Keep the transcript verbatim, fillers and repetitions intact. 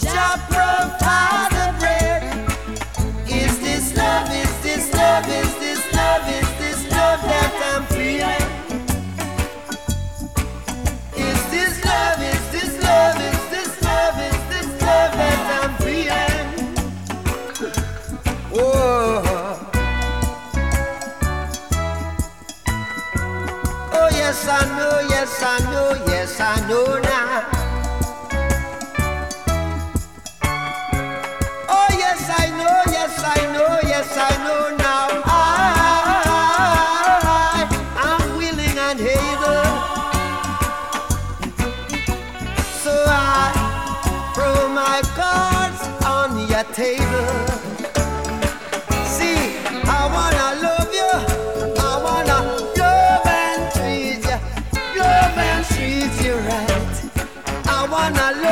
Jah provide the bread. Is this love, is this love, is this love, is this love that I'm feeling? Is this love, is this love, is this love, is this love that I'm feeling? Oh, oh yes I know, yes I know, yes I know now. Oh yes I know, yes I know, yes I know now. I, I'm willing and able, so I throw my cards on your table. See, I wanna love you, I wanna love and treat you, love and treat you right. I wanna love